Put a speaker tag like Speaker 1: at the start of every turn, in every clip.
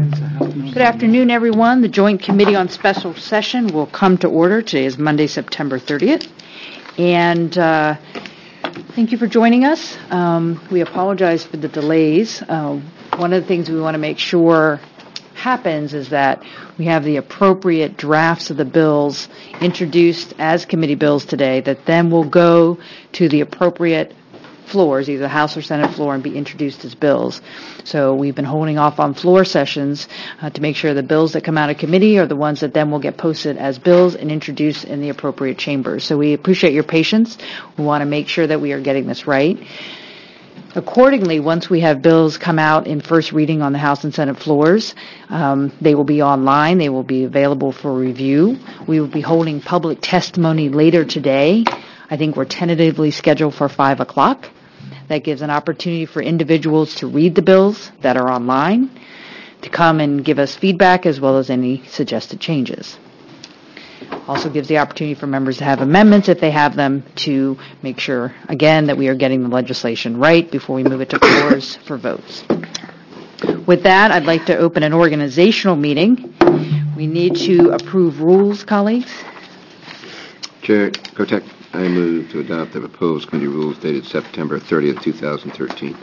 Speaker 1: Good afternoon, everyone. The Joint Committee on Special Session will come to order. Today is Monday, September 30th. And thank you for joining us. We apologize for the delays. One of the things we want to make sure happens is that we have the appropriate drafts of the bills introduced as committee bills today that then will go to the appropriate floors, either the House or Senate floor, and be introduced as bills. So we've been holding off on floor sessions to make sure the bills that come out of committee are the ones that then will get posted as bills and introduced in the appropriate chambers. So we appreciate your patience. We want to make sure that we are getting this right. Accordingly, once we have bills come out in first reading on the House and Senate floors, they will be online. They will be available for review. We will be holding public testimony later today. I think we're tentatively scheduled for 5 o'clock. That gives an opportunity for individuals to read the bills that are online, to come and give us feedback as well as any suggested changes. Also gives the opportunity for members to have amendments if they have them, to make sure, again, that we are getting the legislation right before we move it to floors for votes. With that, I'd like to open an organizational meeting. We need to approve rules, colleagues.
Speaker 2: Chair Kotek, I move to adopt the proposed committee rules dated September 30th, 2013.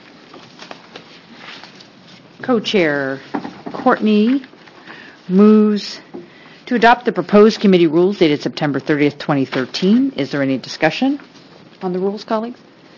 Speaker 1: Co-Chair Courtney moves to adopt the proposed committee rules dated September 30th, 2013. Is there any discussion on the rules, colleagues?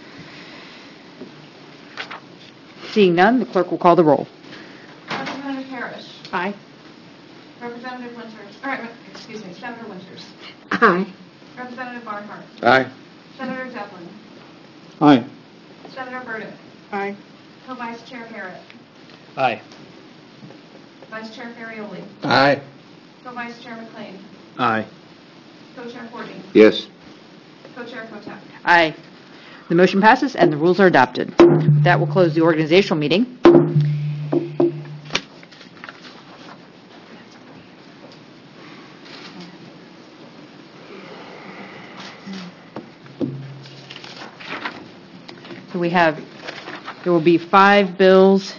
Speaker 1: Seeing none, the clerk will call the roll.
Speaker 3: Representative Parrish.
Speaker 1: Aye.
Speaker 3: Representative Winters. Senator Winters.
Speaker 1: Aye.
Speaker 3: Representative Barnhart.
Speaker 2: Aye.
Speaker 3: Senator Zeppelin.
Speaker 4: Aye.
Speaker 3: Senator Burdick.
Speaker 1: Aye.
Speaker 3: Co-Vice Chair Barrett.
Speaker 4: Aye.
Speaker 3: Vice Chair Ferrioli.
Speaker 2: Aye.
Speaker 3: Co-Vice Chair McLean.
Speaker 4: Aye.
Speaker 3: Co-Chair Courtney.
Speaker 2: Yes.
Speaker 3: Co-Chair Kotek.
Speaker 1: Aye. The motion passes and the rules are adopted. That will close the organizational meeting. So there will be 5 bills.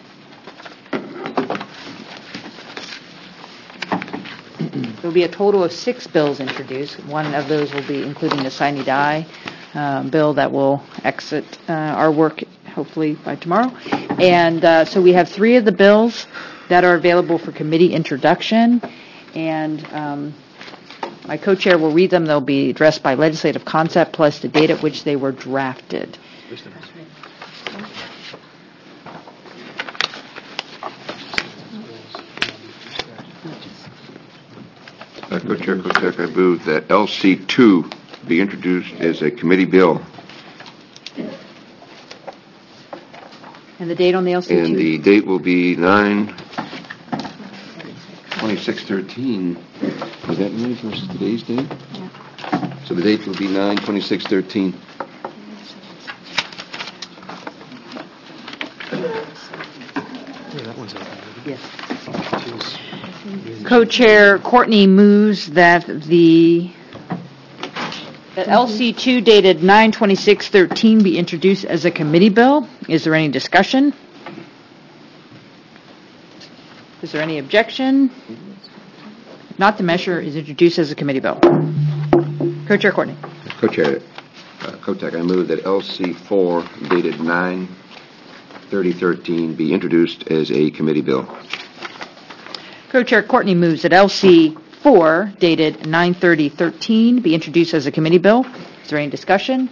Speaker 1: There will be a total of 6 bills introduced. One of those will be including the sine die bill that will exit our work hopefully by tomorrow. And so we have 3 of the bills that are available for committee introduction. And my co-chair will read them. They'll be addressed by legislative concept plus the date at which they were drafted.
Speaker 2: Co-Chair Kotek, I move that LC2 be introduced as a committee bill.
Speaker 1: And the date on the LC2?
Speaker 2: And the date will be 9/26/13. Is that right versus today's date?
Speaker 1: Yeah.
Speaker 2: So the date will be 9/26/13.
Speaker 1: Yes. Co-Chair Courtney moves that LC2 dated 9/26/13 be introduced as a committee bill. Is there any discussion? Is there any objection? If not, the measure is introduced as a committee bill. Co-Chair Courtney.
Speaker 2: Co-Chair Kotek, I move that LC4 dated 9/30/13 be introduced as a committee bill.
Speaker 1: Co-Chair Courtney moves that LC4 dated 9/30/13 be introduced as a committee bill. Is there any discussion?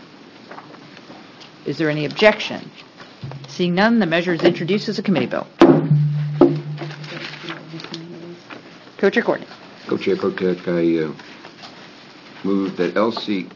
Speaker 1: Is there any objection? Seeing none, the measure is introduced as a committee bill. Co-Chair Courtney.
Speaker 2: Co-Chair Kotek, I move that LC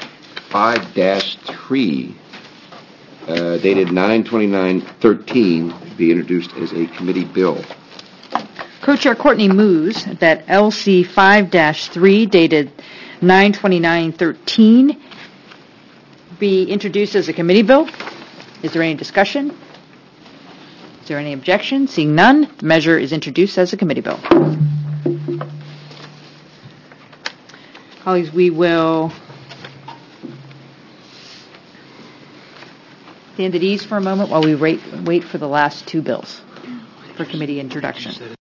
Speaker 2: 5-3 dated 9/29/13 be introduced as a committee bill.
Speaker 1: Co-Chair Courtney moves that LC 5-3 dated 9/29/13 be introduced as a committee bill. Is there any discussion? Is there any objection? Seeing none, the measure is introduced as a committee bill. Colleagues, we will stand at ease for a moment while we wait for the last 2 bills. for committee introduction.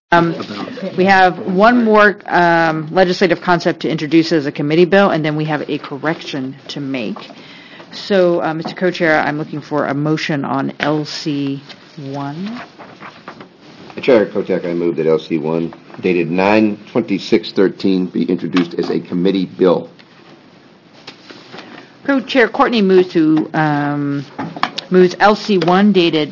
Speaker 1: We have one more legislative concept to introduce as a committee bill, and then we have a correction to make. So, Mr. Co-Chair, I'm looking for a motion on LC1.
Speaker 2: Chair Kotek, I move that LC1, dated 9/26/13, be introduced as a committee bill.
Speaker 1: Co-Chair Courtney moves LC1 dated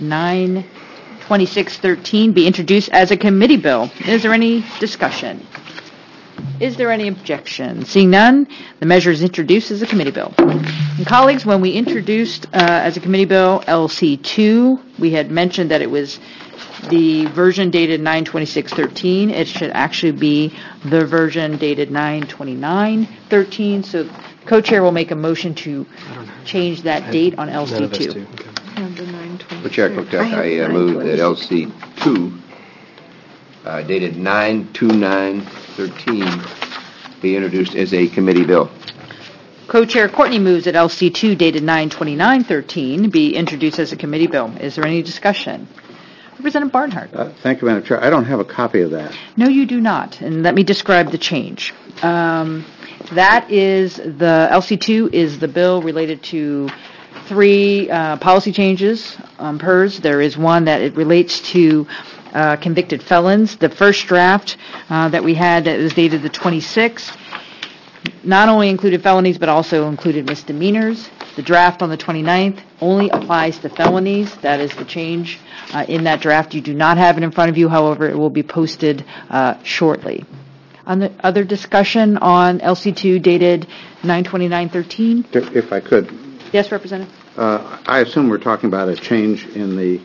Speaker 1: 9/26/13 be introduced as a committee bill. Is there any discussion? Is there any objection? Seeing none, the measure is introduced as a committee bill. And colleagues, when we introduced as a committee bill LC2, we had mentioned that it was the version dated 9/26/13. It should actually be the version dated 9/29/13. So co-chair will make a motion to change that date on LC2.
Speaker 2: Chair Kotek, I move that LC2, dated 9/29/13, be introduced as a committee bill.
Speaker 1: Co-chair Courtney moves that LC2 dated 9/29/13 be introduced as a committee bill. Is there any discussion? Representative Barnhart.
Speaker 5: Thank you, Madam Chair. I don't have a copy of that.
Speaker 1: No, you do not. And let me describe the change. That is the LC2 is the bill related to three policy changes PERS. There is one that it relates to convicted felons. The first draft that we had that was dated the 26th not only included felonies but also included misdemeanors. The draft on the 29th only applies to felonies. That is the change in that draft. You do not have it in front of you. However, it will be posted shortly. On the other discussion on LC2 dated 9/29/13?
Speaker 5: If I could.
Speaker 1: Yes, Representative.
Speaker 5: I assume we're talking about a change in the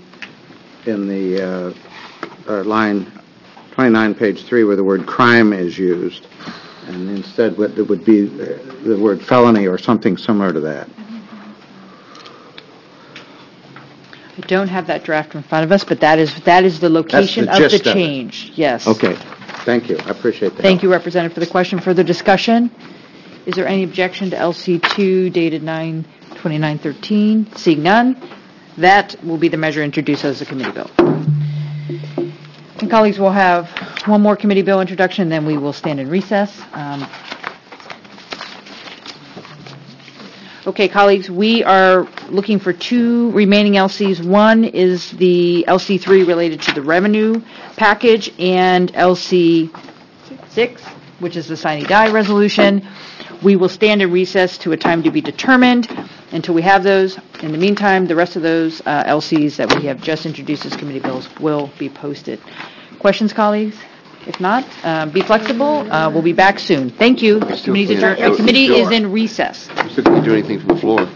Speaker 5: line 29, page 3, where the word crime is used, and instead it would be the word felony or something similar to that.
Speaker 1: I don't have that draft in front of us, but that is the location of the change. Yes.
Speaker 5: Okay. Thank you. I appreciate that.
Speaker 1: Thank you, Representative, for the question. Further discussion? Is there any objection to LC2 dated 9/29/13? Seeing none, that will be the measure introduced as a committee bill. And colleagues, we'll have one more committee bill introduction, then we will stand in recess. Okay, colleagues, we are looking for two remaining LCs. One is the LC3 related to the revenue package and LC6, which is the sine die resolution. We will stand in recess to a time to be determined until we have those. In the meantime, the rest of those LCs that we have just introduced as committee bills will be posted. Questions, colleagues? If not, be flexible. We'll be back soon. Thank you. Committee is in recess.
Speaker 2: We still can't do anything from the floor.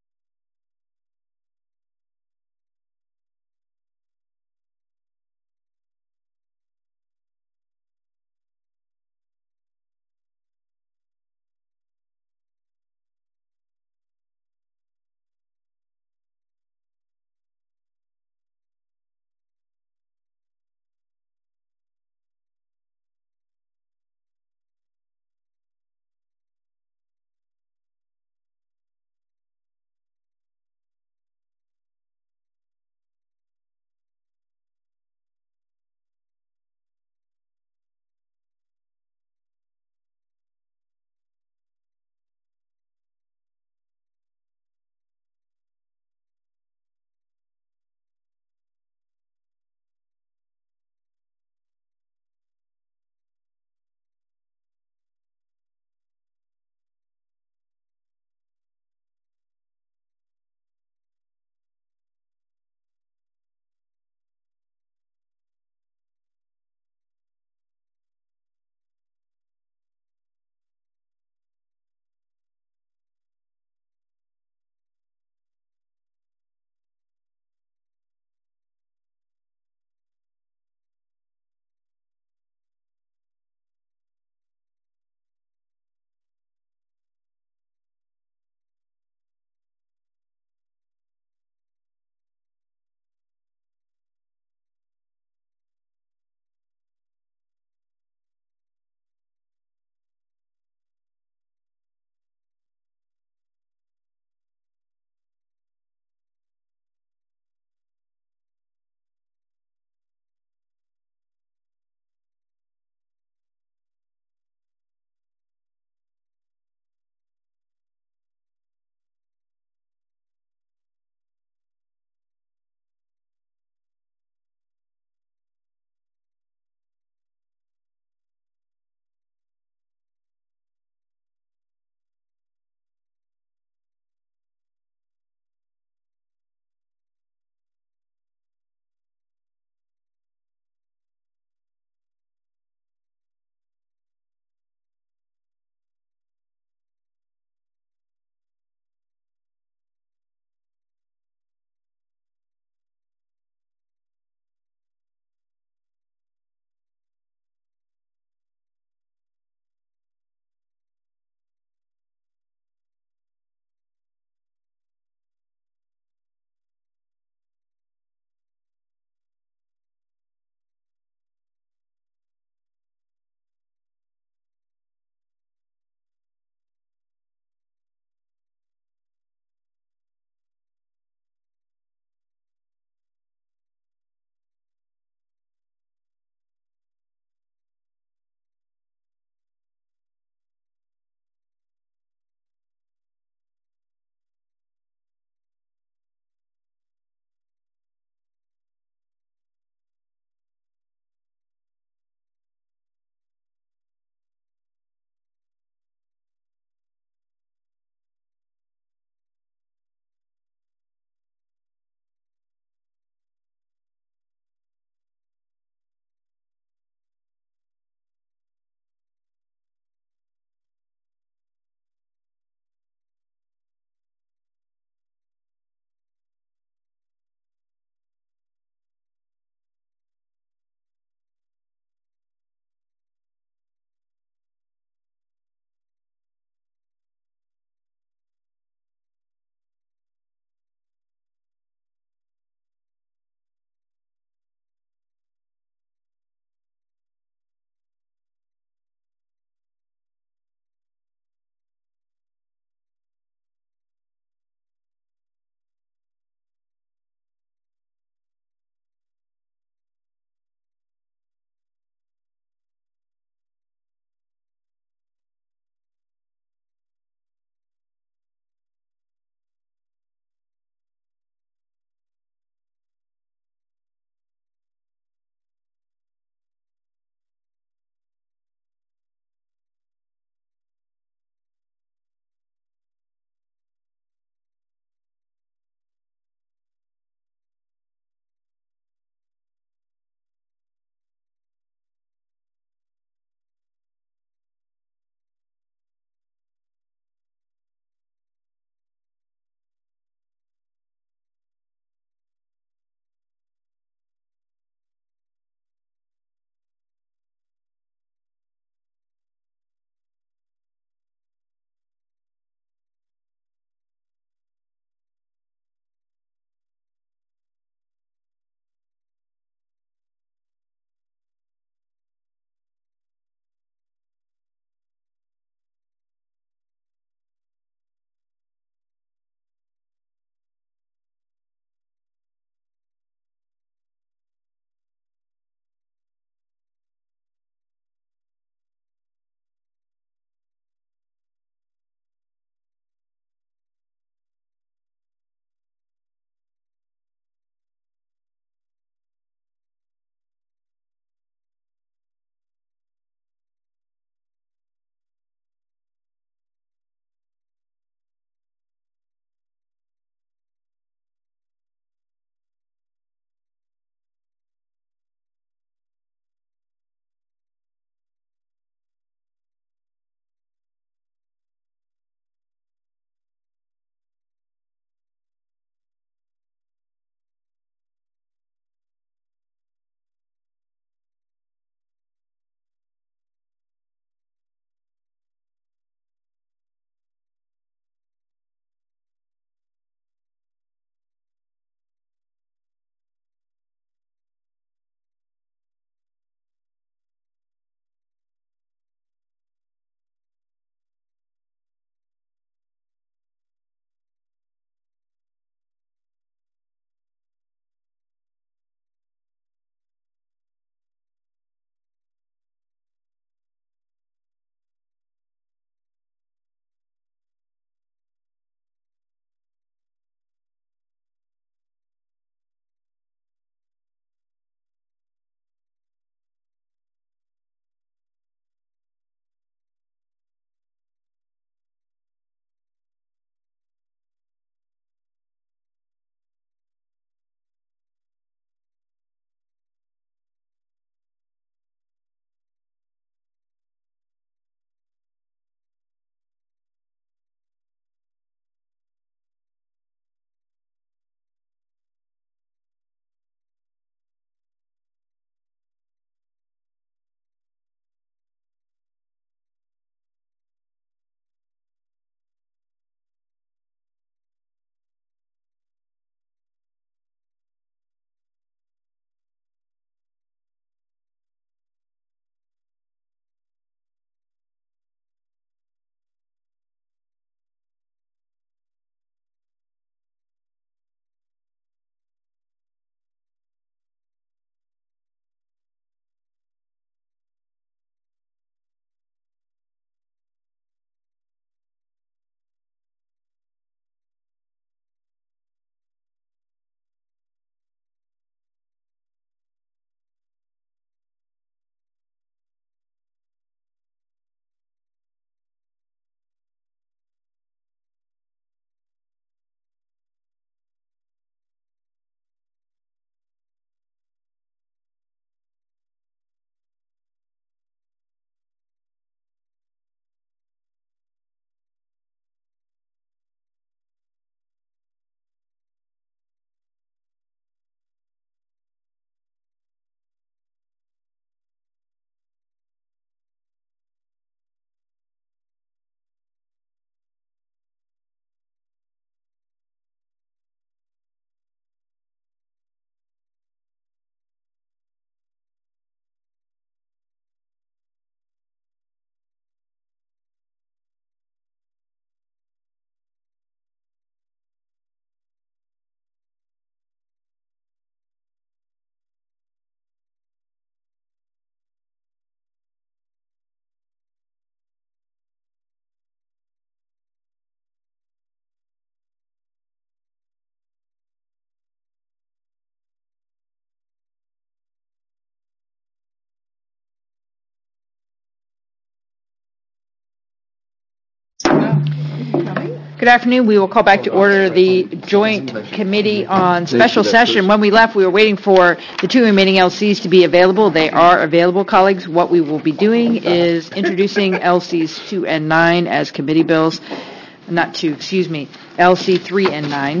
Speaker 1: Good afternoon. We will call back to order the Joint Committee on Special Session. When we left, we were waiting for the two remaining LCs to be available. They are available, colleagues. What we will be doing is introducing LCs 2 and 9 as committee bills. Not 2, excuse me, LC 3 and 9.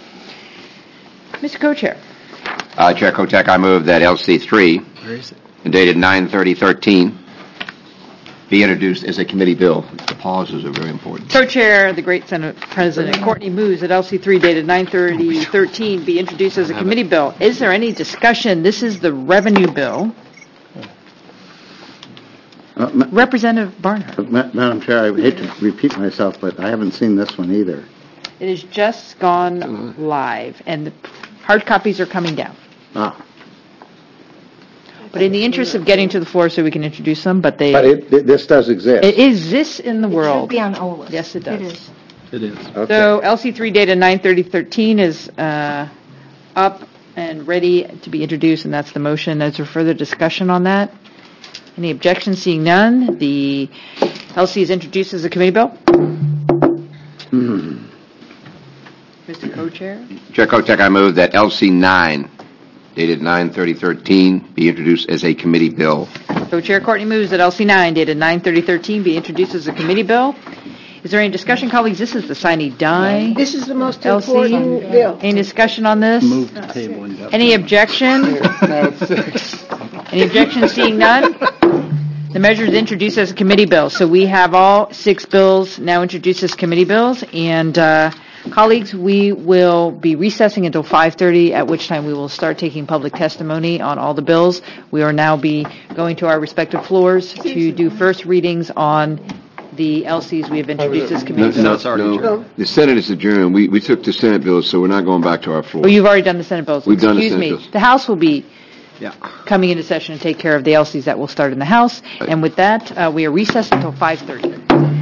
Speaker 1: Mr. Co-Chair.
Speaker 2: Chair Kotek, I move that LC 3, dated 9/30/13, be introduced as a committee bill. The pauses are very important.
Speaker 1: Co-Chair, the great Senate President Courtney moves that LC3 dated 9/30/13 be introduced as a committee bill. Is there any discussion? This is the revenue bill. Representative Barnhart.
Speaker 5: Madam Chair, I hate to repeat myself, but I haven't seen this one either.
Speaker 1: It has just gone live, and the hard copies are coming down. But in the interest of getting to the floor so we can introduce them, but
Speaker 5: this does exist.
Speaker 1: It exists in the world.
Speaker 6: It should be on our list.
Speaker 1: Yes, it does.
Speaker 6: It is.
Speaker 5: Okay.
Speaker 1: So LC3 dated 9/30/13 is up and ready to be introduced, and that's the motion. Is there further discussion on that? Any objections? Seeing none, the LC is introduced as a committee bill. Mr. Co-Chair.
Speaker 2: Chair Kotek, I move that LC 9, dated 9/30/13, be introduced as a committee bill.
Speaker 1: Co-Chair Courtney moves that LC 9, dated 9/30/13, be introduced as a committee bill. Is there any discussion, colleagues? This is the sine die.
Speaker 6: This is the most
Speaker 1: LC.
Speaker 6: important bill.
Speaker 1: Any discussion on this?
Speaker 4: Move to table indefinitely.
Speaker 1: Any objection? Any objection? Seeing none? The measure is introduced as a committee bill. So we have all 6 bills now introduced as committee bills. And colleagues, we will be recessing until 5:30, at which time we will start taking public testimony on all the bills. We will now be going to our respective floors to do first readings on the LCs we have introduced as committee bills.
Speaker 2: No. The Senate is adjourned. We took the Senate bills, so we're not going back to our floor.
Speaker 1: Oh, you've already done the Senate bills.
Speaker 2: We've done the
Speaker 1: Excuse
Speaker 2: Senate
Speaker 1: me.
Speaker 2: bills.
Speaker 1: The House will be coming into session and take care of the LCs that will start in the House. And with that, we are recessed until 5:30.